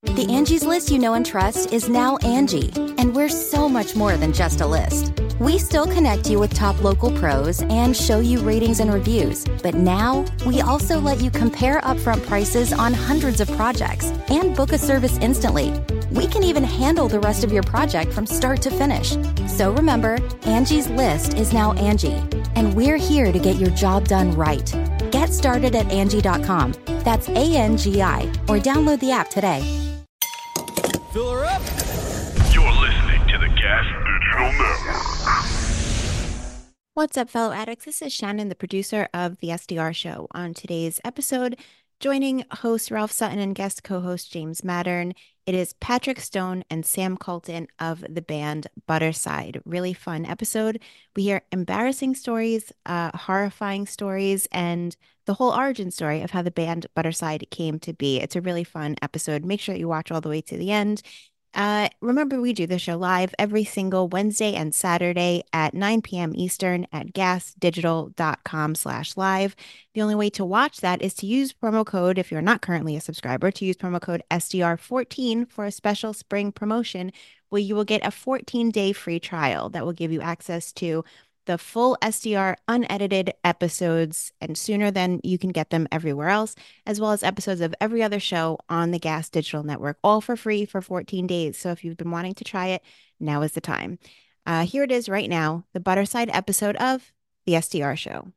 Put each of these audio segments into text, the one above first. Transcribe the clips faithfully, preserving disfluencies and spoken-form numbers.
The Angie's List you know and trust is now Angie, and we're so much more than just a list. We still connect you with top local pros and show you ratings and reviews, but now we also let you compare upfront prices on hundreds of projects and book a service instantly. We can even handle the rest of your project from start to finish. So remember, Angie's List is now Angie, and we're here to get your job done right. Get started at Angie dot com. That's A N G I, or download the app today. Fill her up. You're listening to the Gas Digital Network. What's up, fellow addicts? This is Shannon, the producer of the S D R Show. On today's episode, joining host Ralph Sutton and guest co-host James Mattern, it is Patrick Stone and Sam Colton of the band Butterside. Really fun episode. We hear embarrassing stories, uh, horrifying stories, and the whole origin story of how the band Butterside came to be. It's a really fun episode. Make sure that you watch all the way to the end. Uh, remember, we do the show live every single Wednesday and Saturday at nine p.m. Eastern at gasdigital.com slash live. The only way to watch that is to use promo code, if you're not currently a subscriber, to use promo code S D R fourteen for a special spring promotion where you will get a fourteen-day free trial that will give you access to the full S D R unedited episodes, and sooner than you can get them everywhere else, as well as episodes of every other show on the Gas Digital Network, all for free for fourteen days. So if you've been wanting to try it, now is the time. Uh, here it is right now, the Butterside episode of the S D R Show.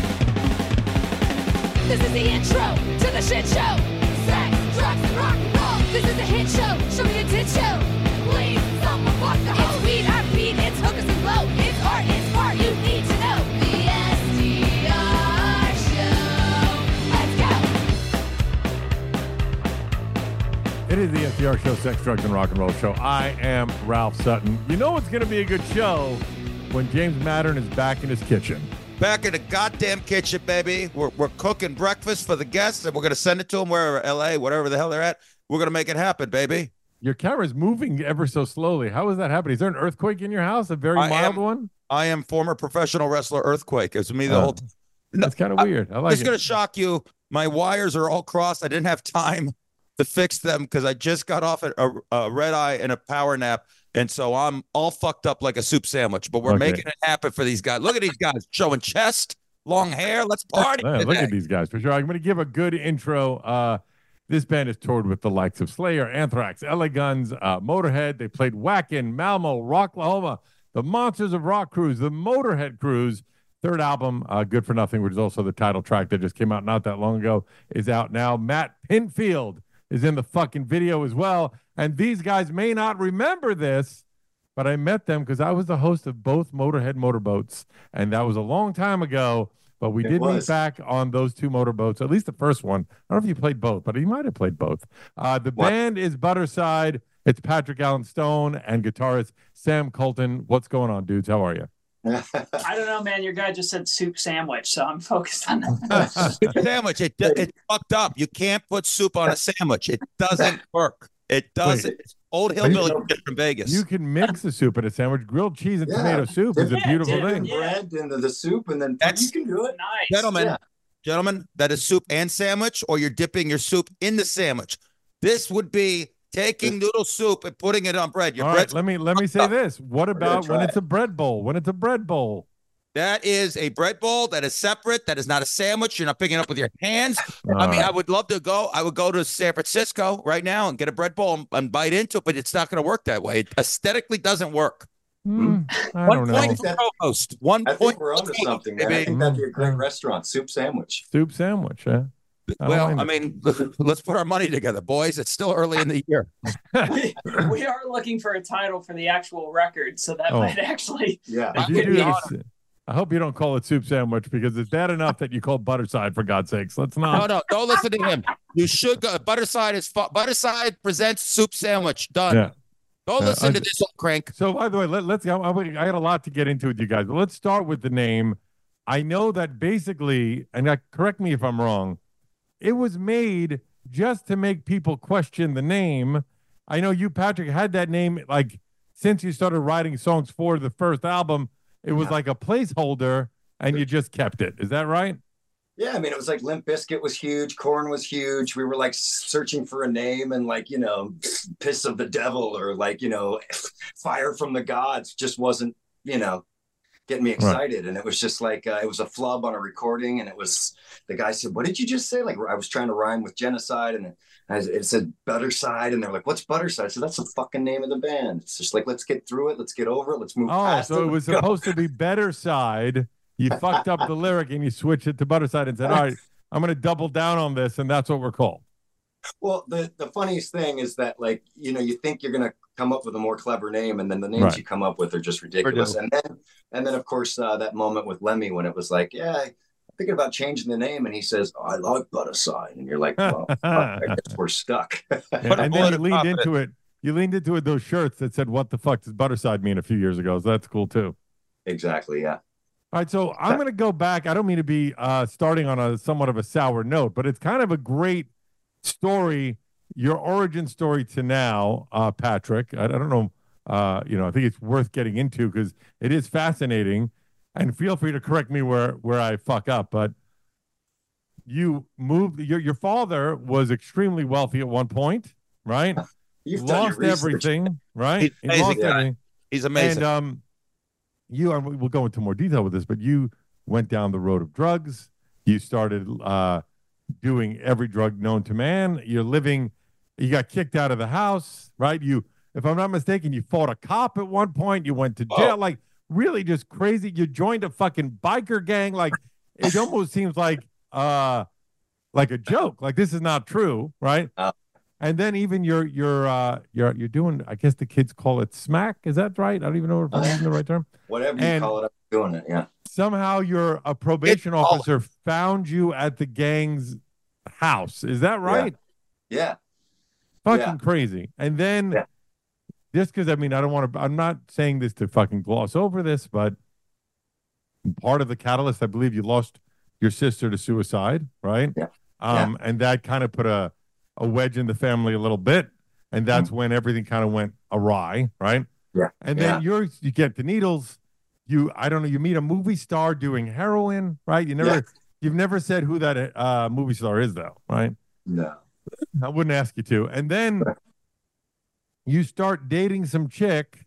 This is the intro to the shit show. Sex, drugs, and rock and roll. This is a hit show. Show me a tit show. Please, someone walk the hoe. It's weed, our beat, it's hookers and blow. It's art, it's art, you need to know. The S D R Show. Let's go. It is the S D R Show, Sex, Drugs, and Rock and Roll Show. I am Ralph Sutton. You know it's going to be a good show when James Mattern is back in his kitchen. Back in the goddamn kitchen, baby. We're, we're cooking breakfast for the guests, and we're going to send it to them wherever, L A, whatever the hell they're at. We're going to make it happen, baby. Your camera's moving ever so slowly. How is that happening? Is there an earthquake in your house? A very I mild am, one? I am former professional wrestler Earthquake. It's me the Oh, whole time. That's kind of weird. I like It's it. going to shock you. My wires are all crossed. I didn't have time to fix them because I just got off a, a, a red eye and a power nap. And so I'm all fucked up like a soup sandwich, but we're Okay. making it happen for these guys. Look at these guys showing chest, long hair. Let's party. Yeah, look today. at these guys for sure. I'm going to give a good intro. Uh, this band has toured with the likes of Slayer, Anthrax, L A Guns, uh, Motorhead. They played Wacken, Malmo, Rocklahoma, the Monsters of Rock Cruise, the Motorhead Cruise. Third album, uh, Good for Nothing, which is also the title track that just came out not that long ago, is out now. Matt Pinfield is in the fucking video as well. And these guys may not remember this, but I met them because I was the host of both Motorhead motorboats, and that was a long time ago. But we It did was. meet back on those two motorboats, at least the first one. I don't know if you played both, but you might have played both. Uh, the What? band is Butterside. It's Patrick Allen Stone and guitarist Sam Colton. What's going on, dudes? How are you? I don't know, man. Your guy just said soup sandwich, so I'm focused on that. Sandwich. It, it's fucked up. You can't put soup on a sandwich. It doesn't work. It doesn't. It's old hillbilly shit from Vegas. You can mix a soup in a sandwich. Grilled cheese and Yeah. tomato soup is a Yeah, beautiful dude. thing. Yeah. bread into the soup, and then That's- you can do it. Nice. gentlemen, Yeah. gentlemen, that is soup and sandwich, or you're dipping your soup in the sandwich. This would be taking noodle soup and putting it on bread. Your All bread. right, let me let me say this. What about when try it's a bread bowl? When it's a bread bowl? That is a bread bowl that is separate. That is not a sandwich. You're not picking it up with your hands. I All mean, right. I would love to go. I would go to San Francisco right now and get a bread bowl and, and bite into it, but it's not going to work that way. It aesthetically doesn't work. Hmm, I One don't know. point for co-host. One I think point. we're for onto co-host, something, man. I baby. think that'd be a great restaurant, soup sandwich. Soup sandwich, huh? I Well, don't I mind mean, let's put our money together, boys. It's still early in the year. we, we are looking for a title for the actual record, so that Oh. might actually. Yeah. If you do this, I hope you don't call it soup sandwich because it's bad enough that you call Butterside, for God's sakes. Let's No, not. no, don't listen to him. You should go. Butterside is fu- Butterside presents soup sandwich. Done. Yeah. Don't Uh, listen I- to this old crank. So, by the way, let, let's. I, I got a lot to get into with you guys, but let's start with the name. I know that basically, and uh, correct me if I'm wrong, it was made just to make people question the name. I know you, Patrick, had that name like since you started writing songs for the first album. It was Yeah. like a placeholder, and you just kept it. Is that right? Yeah, I mean, it was like Limp Bizkit was huge, Korn was huge. We were like searching for a name, and like, you know, Piss of the Devil or like, you know, Fire from the Gods just wasn't, you know, getting me excited. Right. And it was just like, uh, it was a flub on a recording. And it was, the guy said, what did you just say? Like, I was trying to rhyme with genocide, and it, it said Butterside. And they're like, what's Butterside? So that's the fucking name of the band. It's just like, let's get through it. Let's get over it. Let's move oh, past so it. it was Let's supposed go. to be Better Side. You fucked up the lyric and you switched it to Butterside and said, all right, I'm going to double down on this. And that's what we're called. Well, the, the funniest thing is that, like, you know, you think you're going to come up with a more clever name, and then the names Right. you come up with are just ridiculous. And then, and then of course, uh, that moment with Lemmy when it was like, yeah, I'm thinking about changing the name. And he says, oh, I like Butterside. And you're like, well, fuck, I guess we're stuck. Yeah, and then you leaned into it. You leaned into it, those shirts that said, what the fuck does Butterside mean a few years ago. So that's cool too. Exactly. Yeah. All right, so I'm going to go back. I don't mean to be uh, starting on a somewhat of a sour note, but it's kind of a great story, your origin story to now, uh, Patrick. I, I don't know, uh, you know, I think it's worth getting into because it is fascinating. And feel free to correct me where where I fuck up. But you moved. Your your father was extremely wealthy at one point, right? You've done lost your research. everything, right? He's He amazing lost guy. everything. He's amazing. And um, you are, we'll go into more detail with this, but you went down the road of drugs. You started uh, doing every drug known to man. You're living, you got kicked out of the house, right? You, if I'm not mistaken, you fought a cop at one point. You went to jail, Oh. like really just crazy. You joined a fucking biker gang. Like it almost seems like, uh, like a joke. Like this is not true, right? Uh, And then even you're you're uh you're you're doing, I guess the kids call it smack. Is that right? I don't even know if I'm using the right term. Whatever you And- call it, I'm doing it. Yeah. Somehow your a probation It's all- officer found you at the gang's house. Is that right? Yeah. Fucking Yeah. crazy. And then Yeah. just because I mean I don't want to I'm not saying this to fucking gloss over this, but part of the catalyst, I believe you lost your sister to suicide, right? Yeah. Um, and that kind of put a a wedge in the family a little bit, and that's when everything kind of went awry, right? Yeah. And Yeah. then you're you get the needles, you I don't know, you meet a movie star doing heroin, right? You never Yeah. you've never said who that uh movie star is though, right? No. I wouldn't ask you to. And then you start dating some chick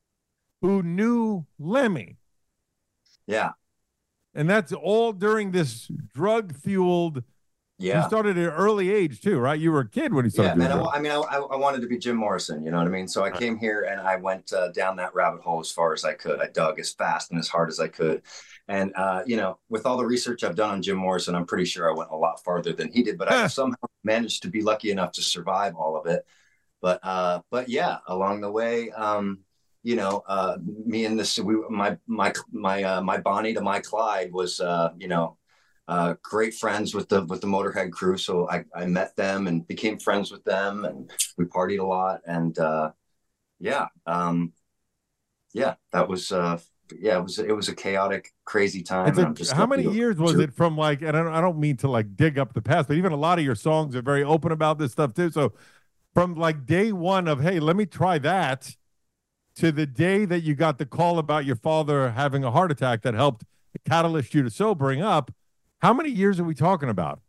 who knew Lemmy. Yeah. And that's all during this drug fueled. Yeah. You started at an early age too, right? You were a kid when you Yeah, started. man. I, doing wa- I mean, I, I I wanted to be Jim Morrison. You know what I mean? So I came here and I went uh, down that rabbit hole as far as I could. I dug as fast and as hard as I could. And, uh, you know, with all the research I've done on Jim Morrison, I'm pretty sure I went a lot farther than he did. But I Huh. somehow managed to be lucky enough to survive all of it. But, uh, but yeah, along the way, um, you know, uh, me and this, we, my, my, my, uh, my Bonnie to my Clyde was, uh, you know, uh, great friends with the with the Motorhead crew. So I, I met them and became friends with them, and we partied a lot. And uh, yeah, um, yeah, that was uh, yeah, it was it was a chaotic, crazy time. It's a- and I'm just how many lucky- years was it from like, and I don't, I don't mean to like dig up the past, but even a lot of your songs are very open about this stuff too. So from like day one of, hey, let me try that, to the day that you got the call about your father having a heart attack that helped catalyst you to sobering up, how many years are we talking about?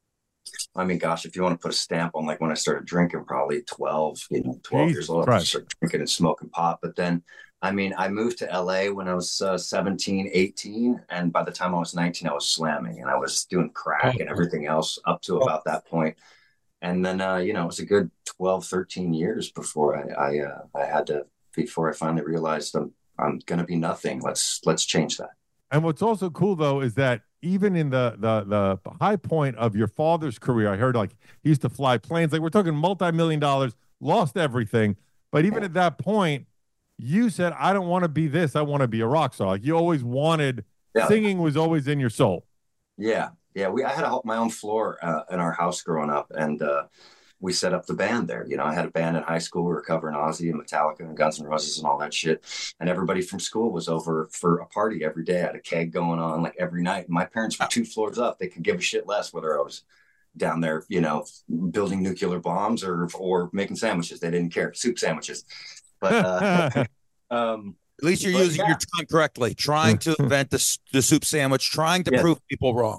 I mean, gosh, if you want to put a stamp on like when I started drinking, probably twelve, you know, twelve Jesus years old, I Christ. started drinking and smoking pot. But then, I mean, I moved to L A when I was uh, seventeen, eighteen. And by the time I was nineteen, I was slamming and I was doing crack and everything else up to about that point. And then, uh, you know, it was a good twelve, thirteen years before I, I, uh, I had to, before I finally realized I'm, I'm going to be nothing. Let's, let's change that. And what's also cool though is that even in the the the high point of your father's career, I heard like he used to fly planes. Like we're talking multi-million dollars, lost everything. But even at that point, you said, I don't want to be this. I want to be a rock star. Like you always wanted, Yeah. singing was always in your soul. Yeah, yeah. We I had a, my own floor uh, in our house growing up, and uh, we set up the band there. You know, I had a band in high school. We were covering Ozzy and Metallica and Guns N' Roses and all that shit. And everybody from school was over for a party every day. I had a keg going on like every night. And my parents were two floors up. They could give a shit less whether I was down there, you know, building nuclear bombs or or making sandwiches. They didn't care. Soup sandwiches. But uh, um, At least you're But using yeah. your tongue correctly, trying to invent the, s- the soup sandwich, trying to Yeah. prove people wrong.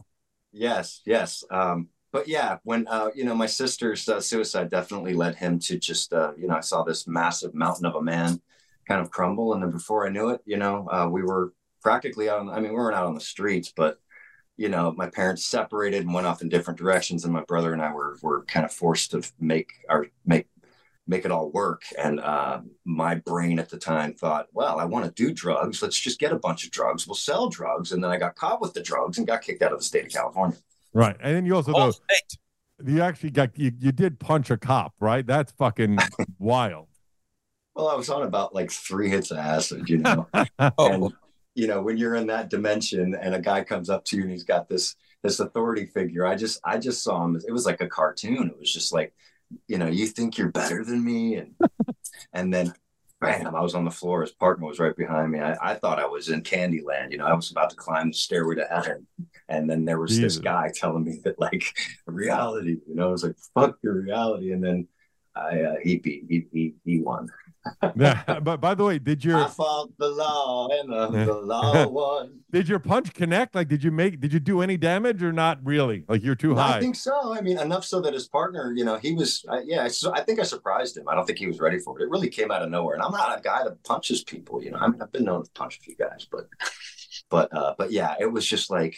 Yes, yes. Um, but yeah, when uh, you know, my sister's uh, suicide definitely led him to just uh, you know, I saw this massive mountain of a man kind of crumble, and then before I knew it, you know, uh, we were practically out on, I mean, we weren't out on the streets, but you know, my parents separated and went off in different directions, and my brother and I were were kind of forced to make our make make it all work. And uh, my brain at the time thought, well, I want to do drugs. Let's just get a bunch of drugs. We'll sell drugs. And then I got caught with the drugs and got kicked out of the state of California. Right. And then you also, Oh, though, state. you actually got, you, you did punch a cop, right? That's fucking wild. Well, I was on about like three hits of acid, you know. Oh, And, you know, when you're in that dimension and a guy comes up to you and he's got this this authority figure, I just I just saw him. It was like a cartoon. It was just like, you know, you think you're better than me, and and then bam, I was on the floor. His partner was right behind me. I, I thought I was in Candyland. You know, I was about to climb the stairway to heaven, and then there was Jesus. this guy telling me that like reality. You know, I was like, fuck your reality, and then I uh, he beat he he he won. Yeah. But by the way, did your I fought the law and uh, the law won. did your punch connect? Like, did you make did you do any damage or not really? Like, you're too No, high. I think so. I mean, enough so that his partner, you know, he was, uh, yeah, so I think I surprised him. I don't think he was ready for it. It really came out of nowhere. And I'm not a guy that punches people, you know, I mean, I've been known to punch a few guys, but, but, uh, but yeah, it was just like,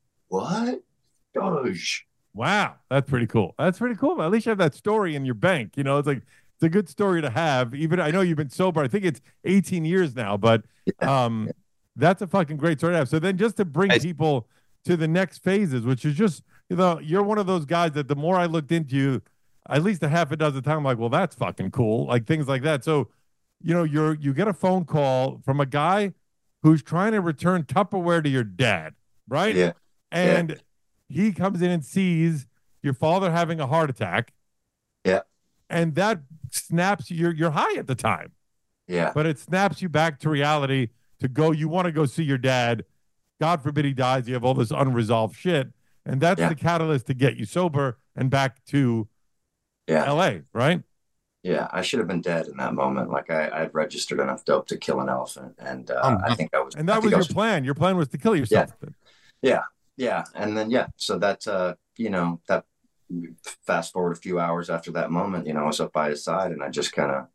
what? Gosh. Wow, that's pretty cool. That's pretty cool. Man. At least you have that story in your bank. You know, it's like it's a good story to have. Even I know you've been sober. I think it's eighteen years now, but um, that's a fucking great story to have. So then, just to bring I- people to the next phases, which is just, you know, you're one of those guys that the more I looked into you, at least a half a dozen times, I'm like, well, that's fucking cool, like things like that. So, you know, you're you get a phone call from a guy who's trying to return Tupperware to your dad, right? Yeah. And he comes in and sees your father having a heart attack. Yeah. And that snaps you. You're, you're high at the time, Yeah. but it snaps you back to reality to go. You want to go see your dad. God forbid he dies. You have all this unresolved shit. And that's Yeah. the catalyst to get you sober and back to Yeah. L A, right? Yeah. I should have been dead in that moment. Like I, I had registered enough dope to kill an elephant. And uh, Oh, I think I was, And I that think was I your plan. Your plan was to kill yourself. Yeah. Yeah. And then, yeah. So that, uh, you know, that fast forward a few hours after that moment, you know, I was up by his side and I just kind of,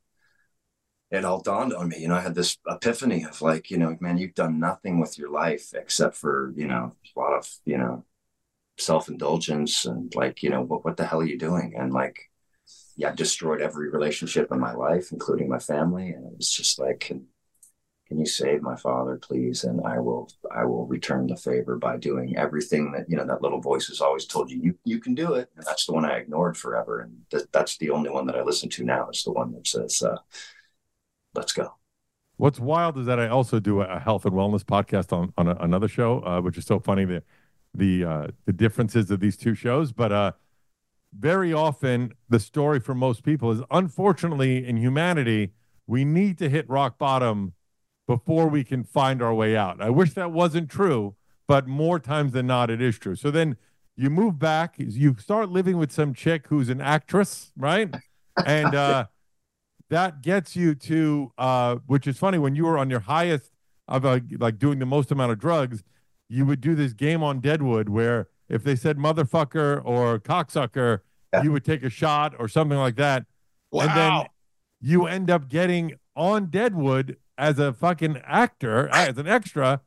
it all dawned on me, you know, I had this epiphany of like, you know, man, you've done nothing with your life except for, you know, a lot of, you know, self-indulgence and like, you know, what, what the hell are you doing? And like, yeah, I've destroyed every relationship in my life, including my family. And it was just like, can, can you save my father, please? And I will, I will return the favor by doing everything that, you know, that little voice has always told you, you, you can do it. And that's the one I ignored forever. And th- that's the only one that I listen to now. Is the one that says, uh, let's go. What's wild is that I also do a health and wellness podcast on, on a, another show, uh, which is so funny, the the uh, the differences of these two shows. But uh, very often the story for most people is, unfortunately, in humanity, we need to hit rock bottom before we can find our way out. I wish that wasn't true, but more times than not, it is true. So then you move back, you start living with some chick who's an actress, right? And uh, that gets you to, uh, which is funny, when you were on your highest of uh, like doing the most amount of drugs, you would do this game on Deadwood where if they said motherfucker or cocksucker, Yeah. you would take a shot or something like that. wow. And then you end up getting on Deadwood as a fucking actor, as an extra,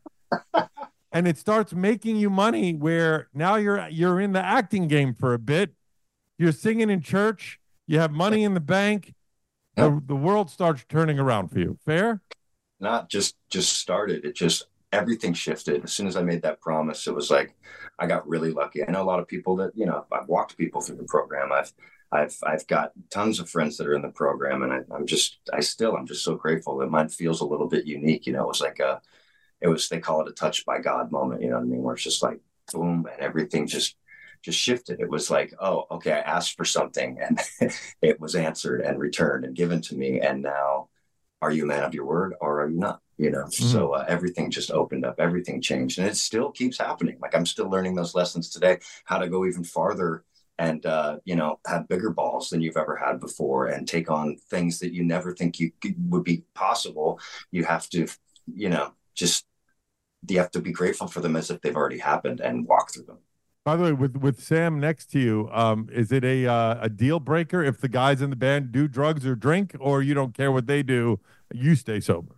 and it starts making you money where now you're you're in the acting game for a bit. You're singing in church. You have money in the bank. The, the world starts turning around for you. Fair? Not just just started. It just, everything shifted. As soon as I made that promise, it was like, I got really lucky. I know a lot of people that, you know, I've walked people through the program. I've, I've, I've got tons of friends that are in the program, and I, I'm just, I still, I'm just so grateful that mine feels a little bit unique. You know, it was like a, it was, they call it a touch by God moment. You know what I mean? Where it's just like, boom, and everything just, just shifted. It was like, oh, okay, I asked for something and it was answered and returned and given to me. And now, are you a man of your word or are you not? You know, Mm-hmm. so uh, everything just opened up, everything changed, and it still keeps happening. Like I'm still learning those lessons today, how to go even farther and, uh, you know, have bigger balls than you've ever had before and take on things that you never think you could, would be possible. You have to, you know, just, you have to be grateful for them as if they've already happened and walk through them. By the way, with with Sam next to you, um, is it a uh, a deal breaker if the guys in the band do drugs or drink, or you don't care what they do, you stay sober?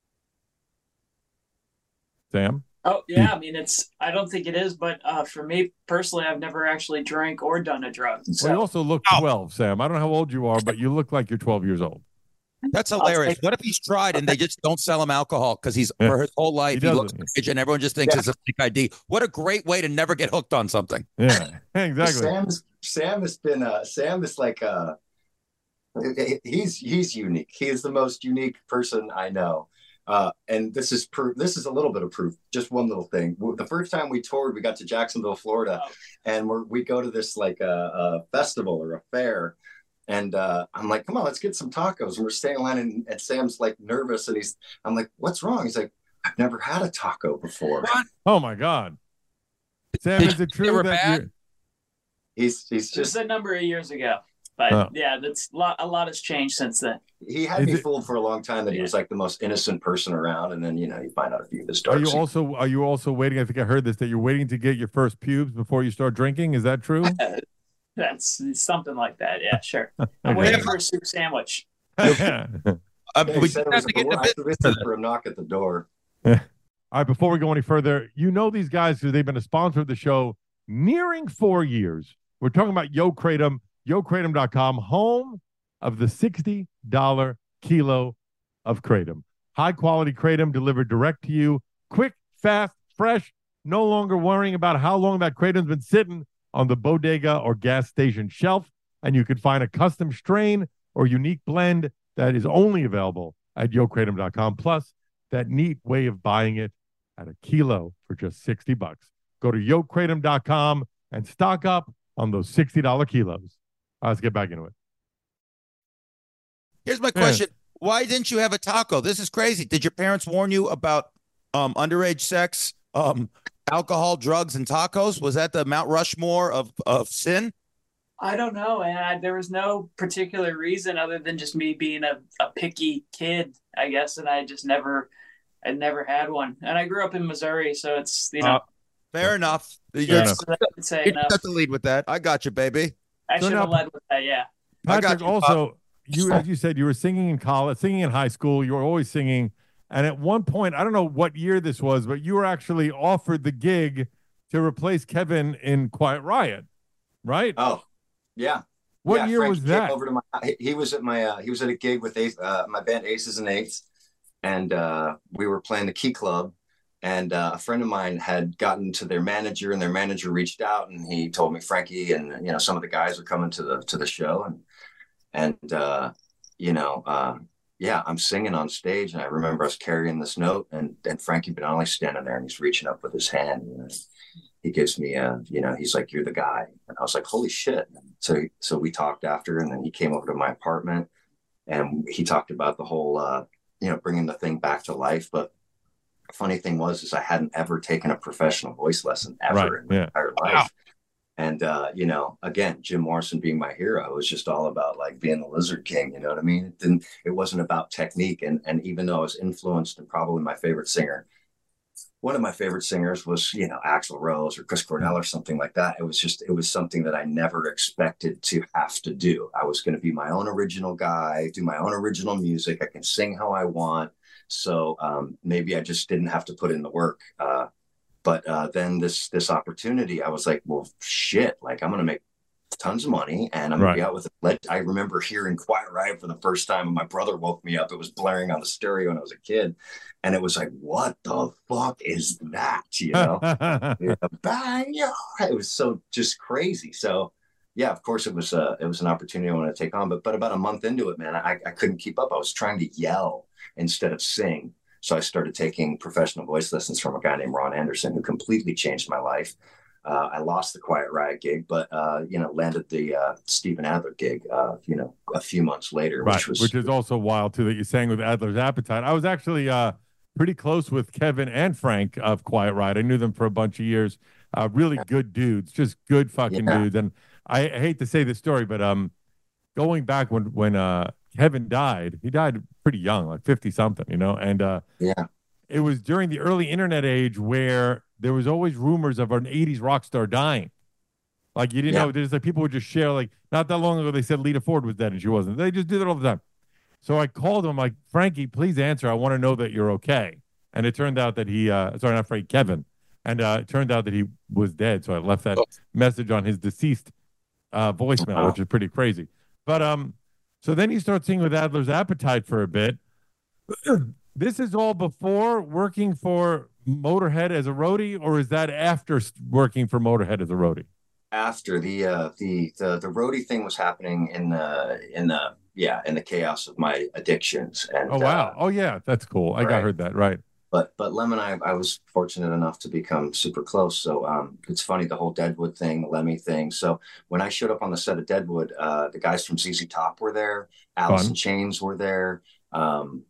Sam? Oh yeah, I mean it's. I don't think it is, but uh, for me personally, I've never actually drank or done a drug. So. Well, you also look twelve, Sam. I don't know how old you are, but you look like you're twelve years old. That's hilarious. What if he's tried and they just don't sell him alcohol because he's Yeah. for his whole life He he, looks doesn't. rich and everyone just thinks Yeah. it's a fake I D. What a great way to never get hooked on something. Yeah, exactly. Sam's Sam has been uh Sam is like uh he's he's unique. He is the most unique person I know. Uh and this is proof this is a little bit of proof. Just one little thing. The first time we toured, we got to Jacksonville, Florida, and we're we go to this like a, a festival or a fair. And uh, I'm like, come on, let's get some tacos. And we're staying in line, and, and Sam's like nervous, and he's, I'm like, what's wrong? He's like, I've never had a taco before. Oh my God, Sam, Did is it they true were that bad? you He's he's Just just a number of years ago, but Oh. yeah, that's a lot. A lot has changed since then. he had Is me it- fooled for a long time that he was like the most innocent person around, and then you know you find out a few of his are dark you secrets. also are you also waiting? I think I heard this that you're waiting to get your first pubes before you start drinking. Is that true? That's something like that. Yeah, sure. I'm Okay. waiting for a soup sandwich. Uh, Yeah, he we said just it was have to get in a, the I business. waited for a knock at the door. All right, before we go any further, you know these guys because they've been a sponsor of the show nearing four years. We're talking about Yo Kratom, yo kratom dot com, home of the sixty dollars kilo of Kratom. High quality Kratom delivered direct to you, quick, fast, fresh, no longer worrying about how long that Kratom's been sitting on the bodega or gas station shelf. And you can find a custom strain or unique blend that is only available at yo kratom dot com. Plus, that neat way of buying it at a kilo for just sixty bucks. Go to yo kratom dot com and stock up on those sixty dollars kilos. All right, let's get back into it. Here's my question. Why didn't you have a taco? This is crazy. Did your parents warn you about um, underage sex, um, alcohol, drugs, and tacos? Was that the Mount Rushmore of, of sin? I don't know, and I, there was no particular reason other than just me being a, a picky kid, I guess, and I just never, I never had one. And I grew up in Missouri, so it's you know, Uh, Fair enough. You yeah, enough. so I would say you enough. have to lead with that. I got you, baby. I So should have now- led with that. Yeah. I got Patrick, you, also, you as you said, you were singing in college, singing in high school. You were always singing. And at one point, I don't know what year this was, but you were actually offered the gig to replace Kevin in Quiet Riot, right? Oh, yeah. What Yeah, year Frank was came that? Over to my, he- he was at my uh, he was at a gig with Ace, uh, my band Aces and Eights, and uh, we were playing the Key Club. And uh, a friend of mine had gotten to their manager, and their manager reached out, and he told me Frankie and you know some of the guys are coming to the to the show, and and uh, you know uh, yeah, I'm singing on stage, and I remember us carrying this note, and and Frankie Benali standing there, and he's reaching up with his hand, you know, he gives me a, you know, he's like, you're the guy. And I was like, holy shit. So, so we talked after, and then he came over to my apartment, and he talked about the whole, uh, you know, bringing the thing back to life. But the funny thing was, is I hadn't ever taken a professional voice lesson ever Right, in my yeah. entire life. Wow. And, uh, you know, again, Jim Morrison being my hero, it was just all about like being the Lizard King. You know what I mean? It didn't, it wasn't about technique. And, and even though I was influenced, and probably my favorite singer, one of my favorite singers was, you know, Axl Rose or Chris Cornell or something like that. It was just, it was something that I never expected to have to do. I was going to be my own original guy, do my own original music. I can sing how I want. So um, maybe I just didn't have to put in the work. Uh, but uh, then this, this opportunity, I was like, well, shit, like I'm going to make tons of money, and I'm gonna Right. be out with it. I remember hearing Quiet Riot for the first time, and my brother woke me up. It was blaring on the stereo when I was a kid, and it was like, what the fuck is that? You know, Yeah, bang, yeah. It was so just crazy. So yeah, of course it was a, it was an opportunity I wanted to take on, but, but about a month into it, man, I, I couldn't keep up. I was trying to yell instead of sing. So I started taking professional voice lessons from a guy named Ron Anderson, who completely changed my life. Uh, I lost the Quiet Riot gig, but, uh, you know, landed the uh, Steven Adler gig, uh, you know, a few months later, Right, which was which is also wild too that you sang with Adler's Appetite. I was actually uh, pretty close with Kevin and Frank of Quiet Riot. I knew them for a bunch of years. Uh, really good dudes, just good fucking Yeah. dudes. And I, I hate to say this story, but um, going back when when uh, Kevin died, he died pretty young, like fifty something, you know. And uh, yeah, it was during the early internet age where there was always rumors of an eighties rock star dying. Like, you didn't Yeah. know, there's like people would just share, like, not that long ago, they said Lita Ford was dead and she wasn't. They just do that all the time. So I called him, like, Frankie, please answer. I want to know that you're okay. And it turned out that he, uh, sorry, not Frankie, Kevin. And uh, it turned out that he was dead. So I left that Oh. message on his deceased uh, voicemail, Wow. which is pretty crazy. But um, so then you start singing with Adler's Appetite for a bit. This is all before working for Motorhead as a roadie, or is that after s- working for Motorhead as a roadie? After the uh the the the roadie thing was happening in the in the yeah in the chaos of my addictions. And Oh, wow. uh, Oh, yeah. That's cool. I got right. heard that. Right. but but Lem and I I was fortunate enough to become super close. So um it's funny, the whole Deadwood thing, the Lemmy thing. So when I showed up on the set of Deadwood, uh the guys from Z Z Top were there, Alice Fun. in Chains were there, um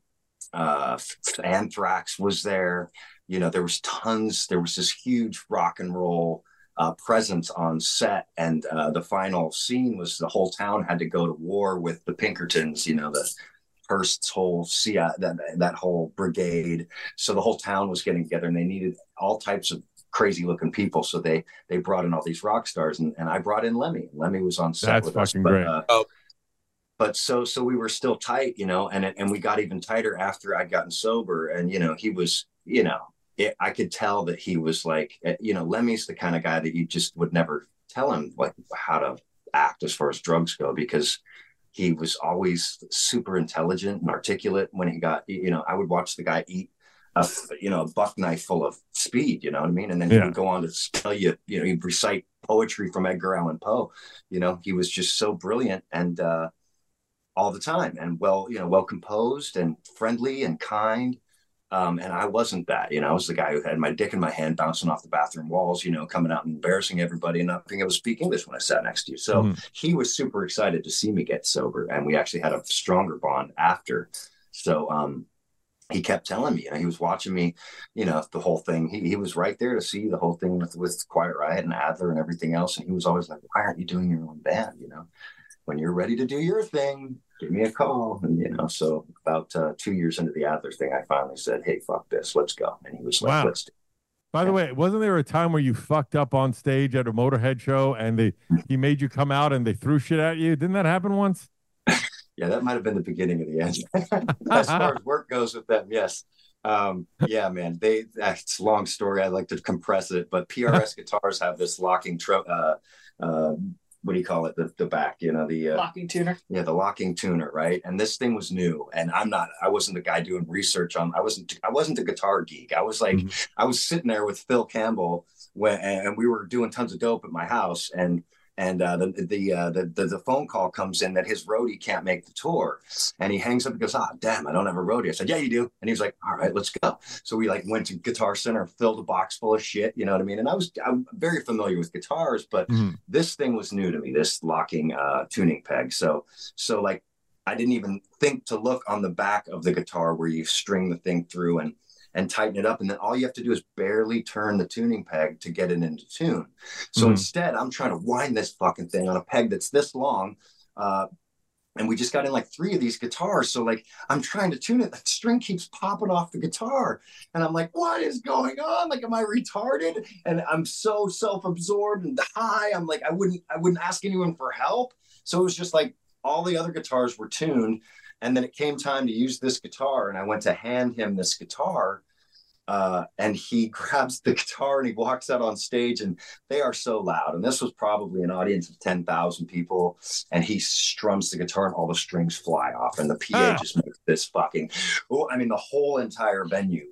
uh Anthrax was there. You know, there was tons, there was this huge rock and roll uh, presence on set. And uh, the final scene was the whole town had to go to war with the Pinkertons, you know, the Hearst's whole C I, that, that whole brigade. So the whole town was getting together and they needed all types of crazy looking people. So they, they brought in all these rock stars, and, and I brought in Lemmy. Lemmy was on set That's with us. fucking But, great. uh, Oh. but so, so we were still tight, you know, and, and we got even tighter after I'd gotten sober. And, you know, he was, you know, it, I could tell that he was like, you know, Lemmy's the kind of guy that you just would never tell him like how to act as far as drugs go, because he was always super intelligent and articulate. When he got, you know, I would watch the guy eat a, you know, a buck knife full of speed, you know what I mean? And then he Yeah. would go on to tell you, you know, he'd recite poetry from Edgar Allan Poe. You know, he was just so brilliant and uh, all the time, and well, you know, well composed and friendly and kind. Um, and I wasn't that, you know, I was the guy who had my dick in my hand bouncing off the bathroom walls, you know, coming out and embarrassing everybody and not being able to speak English when I sat next to you. So Mhm. he was super excited to see me get sober. And we actually had a stronger bond after. So um, he kept telling me, you know, he was watching me, you know, the whole thing. He, he was right there to see the whole thing with, with Quiet Riot and Adler and everything else. And he was always like, why aren't you doing your own band? You know, when you're ready to do your thing, give me a call. And, you know, so about uh, two years into the Adler thing, I finally said, hey, fuck this, let's go. And he was like, Wow. let's do it. By the way, wasn't there a time where you fucked up on stage at a Motorhead show and they he made you come out and they threw shit at you? Didn't that happen once? Yeah, that might have been the beginning of the end. As far as work goes with them, yes. Um, yeah, man, they, that's a long story. I like to compress it, but P R S guitars have this locking, tro- uh, uh, what do you call it? The, the back, you know, the, uh, Locking tuner. yeah, the locking tuner, right? And this thing was new, and I'm not, I wasn't the guy doing research on, I wasn't, I wasn't a guitar geek. I was like, Mhm. I was sitting there with Phil Campbell when, and we were doing tons of dope at my house, and and uh, the the, uh, the the the phone call comes in that his roadie can't make the tour, and he hangs up and goes, "Ah, damn, I don't have a roadie." I said, "Yeah, you do." And he was like, "All right, let's go." So we like went to Guitar Center, filled a box full of shit, you know what I mean? And I was I'm very familiar with guitars, but Mhm. this thing was new to me, this locking uh, tuning peg. So so like I didn't even think to look on the back of the guitar where you string the thing through and and tighten it up. And then all you have to do is barely turn the tuning peg to get it into tune. So Mhm. instead, I'm trying to wind this fucking thing on a peg that's this long. Uh, and we just got in like three of these guitars. So like, I'm trying to tune it. The string keeps popping off the guitar. And I'm like, what is going on? Like, am I retarded? And I'm so self-absorbed and high. I'm like, I wouldn't, I wouldn't ask anyone for help. So it was just like all the other guitars were tuned. And then it came time to use this guitar, and I went to hand him this guitar, uh, and he grabs the guitar and he walks out on stage, and they are so loud. And this was probably an audience of ten thousand people, and he strums the guitar and all the strings fly off, and the P A Ah. just makes this fucking, oh, I mean, the whole entire venue,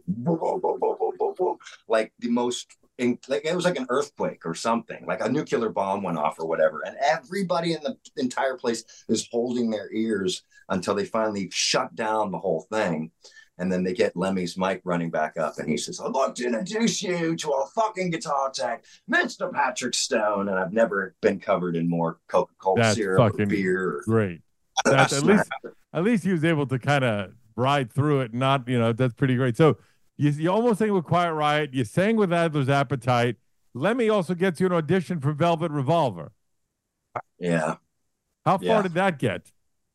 like the most, in, like it was like an earthquake or something, like a nuclear bomb went off or whatever. And everybody in the entire place is holding their ears until they finally shut down the whole thing. And then they get Lemmy's mic running back up, and he says, "I'd like to introduce you to a fucking guitar tech, Mister Patrick Stone." And I've never been covered in more Coca-Cola That's syrup or fucking beer. Or, Great. That's at least at least he was able to kind of ride through it. Not, you know, that's pretty great. So you, you almost sang with Quiet Riot. You sang with Adler's Appetite. Lemmy also gets you an audition for Velvet Revolver. yeah. How far Yeah. did that get?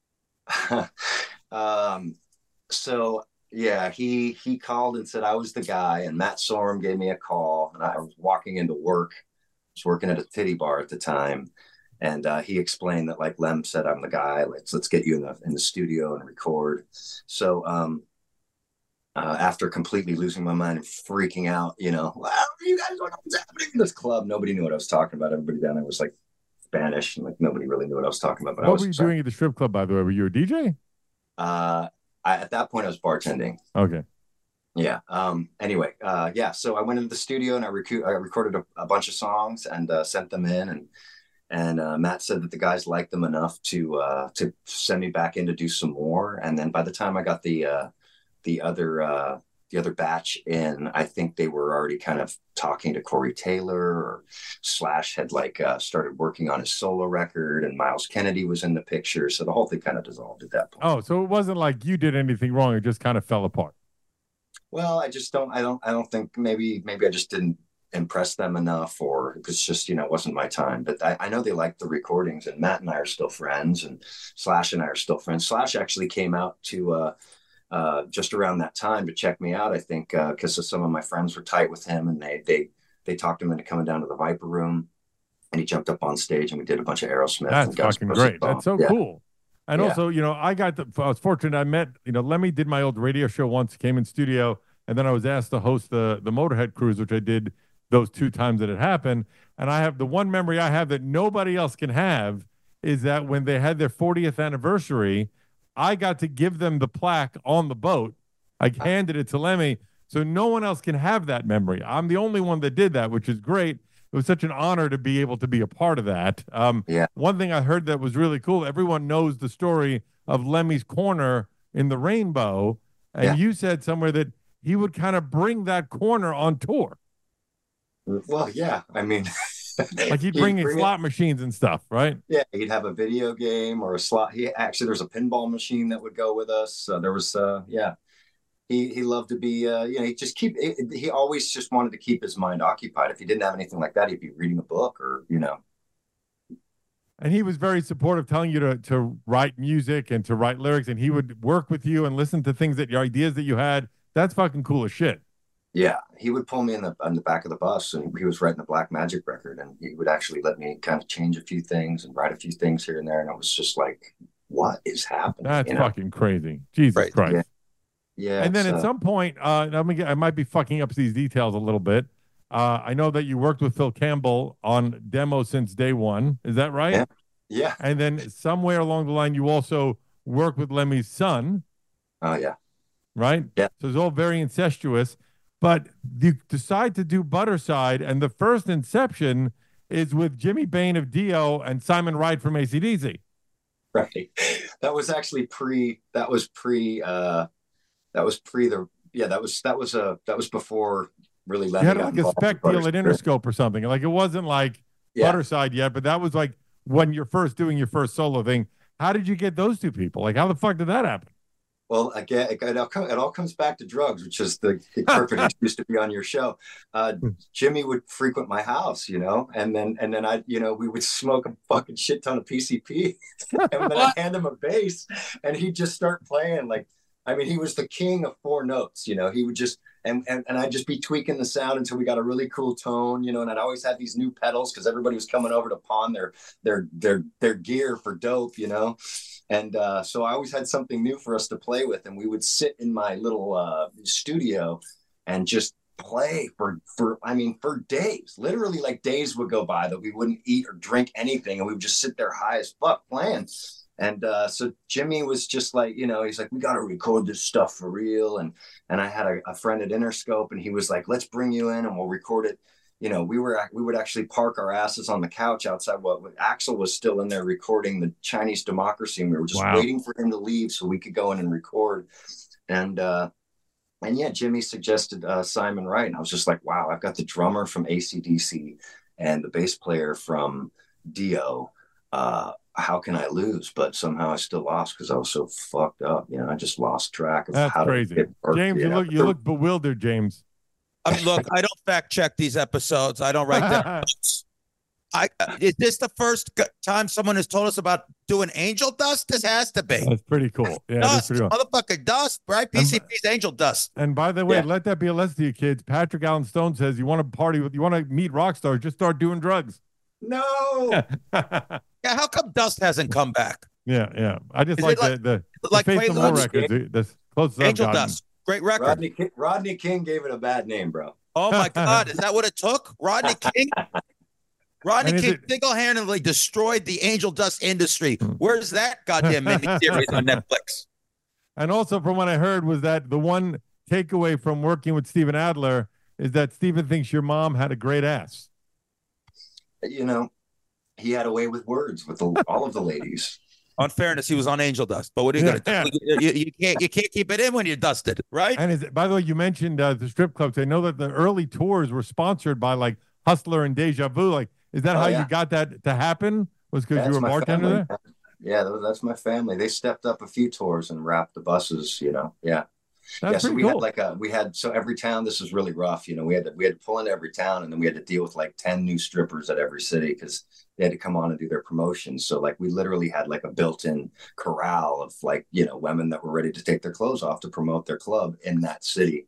um, so yeah, he he called and said I was the guy, and Matt Sorum gave me a call, And I was walking into work. I was working at a titty bar at the time. And uh, he explained that, like, Lem said, I'm the guy. Let's let's get you in the in the studio and record. So um, uh, after completely losing my mind and freaking out, you know, wow, you guys don't know what's happening in this club. Nobody knew what I was talking about. Everybody down there was like Spanish, and like nobody really knew what I was talking about. But what I was were you sorry. doing at the strip club, by the way? Were you a D J? Uh, I, at that point, I was bartending. Okay. Yeah. Um, anyway, uh, yeah. So I went into the studio and I, recu- I recorded a, a bunch of songs and uh, sent them in, and and uh, Matt said that the guys liked them enough to uh, to send me back in to do some more. And then by the time I got the uh, the other uh, the other batch in, I think they were already kind of talking to Corey Taylor, or Slash had like uh, started working on his solo record, and Miles Kennedy was in the picture. So the whole thing kind of dissolved at that point. Oh, so it wasn't like you did anything wrong. It just kind of fell apart. Well, I just don't, I don't, I don't think maybe, maybe I just didn't impress them enough, or it's just, you know, it wasn't my time. But I, I know they liked the recordings, and Matt and I are still friends, and Slash and I are still friends. Slash actually came out to uh, uh, just around that time to check me out, I think, because uh, some of my friends were tight with him, and they, they, they talked him into coming down to the Viper Room, and he jumped up on stage and we did a bunch of Aerosmith. That's and Guns fucking N' great. Roses. That's so Yeah. cool. And Yeah. also, you know, I got the, I was fortunate. I met, you know, Lemmy did my old radio show once, came in studio, and then I was asked to host the the Motorhead cruise, which I did those two times that it happened. And I have the one memory I have that nobody else can have is that when they had their fortieth anniversary, I got to give them the plaque on the boat. I handed it to Lemmy, so no one else can have that memory. I'm the only one that did that, which is great. It was such an honor to be able to be a part of that. Um, Yeah. One thing I heard that was really cool, everyone knows the story of Lemmy's corner in the Rainbow. And Yeah. you said somewhere that he would kind of bring that corner on tour. Well, yeah, I mean, Like he'd he'd bring in bring it- slot machines and stuff, right? Yeah, he'd have a video game or a slot. He actually, there's a pinball machine that would go with us. Uh, there was, uh, yeah, he he loved to be, uh, you know, he just keep. It, he always just wanted to keep his mind occupied. If he didn't have anything like that, he'd be reading a book or, you know. And he was very supportive, telling you to to write music and to write lyrics, and he would work with you and listen to things that your ideas that you had. That's fucking cool as shit. Yeah, he would pull me in the in the back of the bus, and he was writing the Black Magic record, and he would actually let me kind of change a few things and write a few things here and there, and it was just like, what is happening? That's you know? fucking crazy. Jesus Right. Christ. Yeah. Yeah, And then it's, at uh, some point, uh, I'm gonna get, I might be fucking up these details a little bit. Uh, I know that you worked with Phil Campbell on demo since day one. Is that right? Yeah. yeah, And then somewhere along the line, you also worked with Lemmy's son, oh yeah, right? Yeah. So it's all very incestuous. But you decide to do Butterside, and the first inception is with Jimmy Bain of Dio and Simon Wright from A C D C. right. That was actually pre. That was pre. uh That was pre the. Yeah, that was that was a that was before really. You Lemmy had got like a involved spec with deal at Butterside. Interscope or something. Like it wasn't like Yeah. Butterside yet, but that was like when you're first doing your first solo thing. How did you get those two people? Like, how the fuck did that happen? Well, again, it, it, all, co- it all comes back to drugs, which is the, the perfect excuse to be on your show. Uh, Jimmy would frequent my house, you know, and then and then I, you know, we would smoke a fucking shit ton of P C P, and then I'd hand him a bass, and he'd just start playing. Like, I mean, he was the king of four notes, you know. He would just and and, and I'd just be tweaking the sound until we got a really cool tone, you know. And I'd always have these new pedals because everybody was coming over to pawn their their their their gear for dope, you know. And uh, so I always had something new for us to play with, and we would sit in my little uh, studio and just play for, for, I mean, for days. Literally, like days would go by that we wouldn't eat or drink anything, and we would just sit there high as fuck playing. And uh, so Jimmy was just like, you know, he's like, we got to record this stuff for real. And and I had a, a friend at Interscope, and he was like, let's bring you in and we'll record it. You know, we were we would actually park our asses on the couch outside. What well, Axl was still in there recording the Chinese Democracy, and we were just Wow. waiting for him to leave so we could go in and record. And uh, and yeah, Jimmy suggested uh, Simon Wright, and I was just like, wow, I've got the drummer from A C D C and the bass player from Dio. Uh, how can I lose? But somehow I still lost because I was so fucked up. You know, I just lost track of That's how crazy. to get work. James, you Yeah. look you look bewildered, James. I mean, look, I don't fact check these episodes. I don't write down notes. I uh, is this the first g- time someone has told us about doing angel dust? This has to be. That's pretty cool. Yeah, that's Dust, pretty cool. motherfucker, dust, right? P C P's angel dust. And by the way, Yeah. let that be a lesson to you kids. Patrick Allen Stone says you want to party with, you want to meet rock stars, just start doing drugs. No. Yeah, how come dust hasn't come back? Yeah, yeah. I just Is like, it like- the the, the like Faith No More Quaaludes? records. the- That's closest I've Angel gotten. dust, great record. Rodney King, Rodney King gave it a bad name, bro. Oh my God, is that what it took? Rodney King. Rodney And is King it- single-handedly destroyed the angel dust industry. Where's that goddamn miniseries on Netflix? And also, from what I heard, was that the one takeaway from working with Steven Adler is that Steven thinks your mom had a great ass. You know, he had a way with words with the, all of the ladies. On fairness, he was on angel dust, but what are you Yeah, gonna do? You, you can't you can't keep it in when you're dusted, right? And is it, by the way, you mentioned uh, the strip clubs. I know that the early tours were sponsored by like Hustler and Deja Vu. Like, is that Oh, how yeah. you got that to happen? Was because That's you were a my bartender family. there? Yeah, that was- that's my family. They stepped up a few tours and wrapped the buses. You know, yeah. That's yeah, so pretty we cool. had like a we had so every town. This was really rough. You know, we had to we had to pull into every town, and then we had to deal with like ten new strippers at every city because they had to come on and do their promotions. So like we literally had like a built-in corral of like you know women that were ready to take their clothes off to promote their club in that city.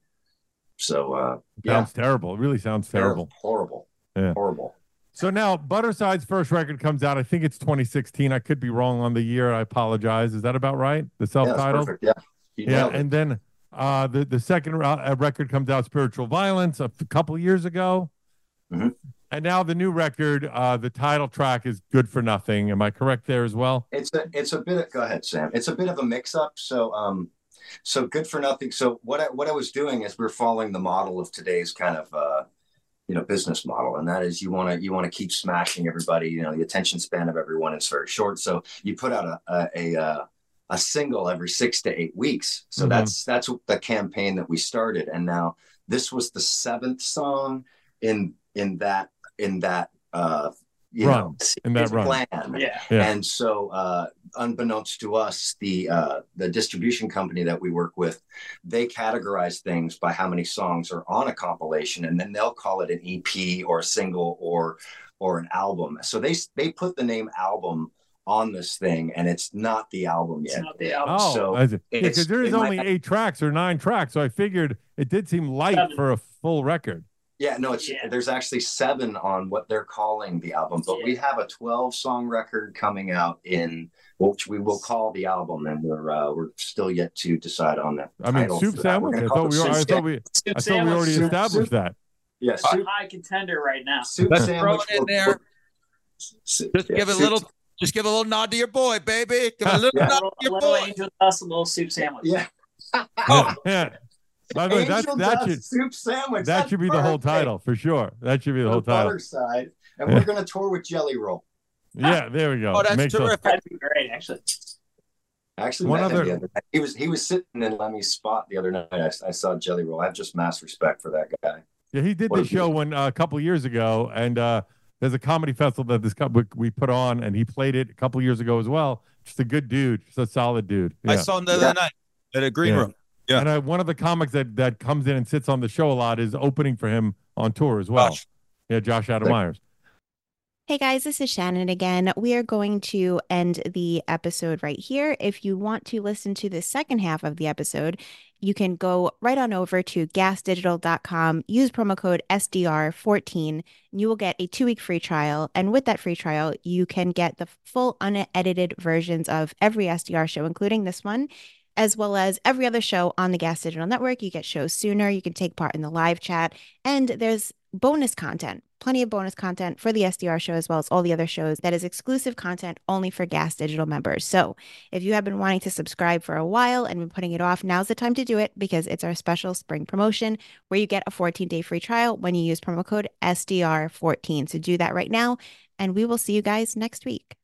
So uh, yeah, Sounds terrible. It really sounds terrible. horrible, Yeah. horrible. So now Butterside's first record comes out. I think it's twenty sixteen. I could be wrong on the year. I apologize. Is that about right? The Yeah, that's self-titled? perfect. Yeah, You Yeah, nailed it. and then uh, the the second uh, record comes out, Spiritual Violence, a f- couple years ago, Mhm. and now the new record, uh, the title track is Good for Nothing. Am I correct there as well? It's a it's a bit of, go ahead, Sam. It's a bit of a mix up. So um so Good for Nothing. So what I what I was doing is we're following the model of today's kind of uh you know business model, and that is you want to you want to keep smashing everybody. You know, the attention span of everyone is very short. So you put out a a a, uh, a single every six to eight weeks. So Mhm. that's that's the campaign that we started. And now this was the seventh song in in that in that uh you Run, know in that series run. plan. Yeah. Yeah. And so, uh, unbeknownst to us, the uh, the distribution company that we work with, they categorize things by how many songs are on a compilation, and then they'll call it an E P or a single or or an album. So they they put the name album on this thing, and it's not the album It's yet. not the album. Oh, So I see. yeah, it's- because there is it might only have- eight tracks or nine tracks, so I figured it did seem light Seven. for a full record. Yeah, no, it's Yeah. there's actually seven on what they're calling the album, but we Yeah. have a twelve song record coming out in which we will call the album, and we're uh, we're still yet to decide on the I mean, title Soup for that. We're Sandwich. gonna I call thought it we were. I Soup thought we. Soup I thought we Sandwich, already Soup- established that. Yeah, a soup, high contender right now. soup Throw sandwich. it in will- there. Soup- Just yeah, give a soup- little, just give a little nod to your boy, baby. Give a little Yeah. A nod little, to a your little boy. angel dust, a little soup sandwich. Yeah. Oh, Yeah. By the way, that's, Angel that dust should soup sandwich. that That's should be the whole perfect title for sure. That should be the for whole title. Butter side, and Yeah. we're gonna tour with Jelly Roll. Yeah, there we go. oh, that's Makes a- terrific. That'd be great, actually. I actually One met other- him the other night. He was he was sitting in Lemmy's spot the other night. I, I saw Jelly Roll. I have just mass respect for that guy. Yeah, he did What the a show when uh, a couple years ago, and uh, there's a comedy festival that this co- we, we put on, and he played it a couple years ago as well. Just a good dude, just a solid dude. I Yeah. saw him the other Yeah. night at a green Yeah. room. Yeah. And uh, one of the comics that that comes in and sits on the show a lot is opening for him on tour as well. Josh. Yeah, Josh Adam Thank- Myers. Hey guys, this is Shannon again. We are going to end the episode right here. If you want to listen to the second half of the episode, you can go right on over to gas digital dot com, use promo code S D R fourteen, and you will get a two week free trial. And with that free trial, you can get the full unedited versions of every S D R show, including this one, as well as every other show on the Gas Digital Network. You get shows sooner, you can take part in the live chat, and there's bonus content, plenty of bonus content for the S D R show as well as all the other shows that is exclusive content only for Gas Digital members. So if you have been wanting to subscribe for a while and been putting it off, now's the time to do it because it's our special spring promotion where you get a fourteen day free trial when you use promo code S D R fourteen. So do that right now, and we will see you guys next week.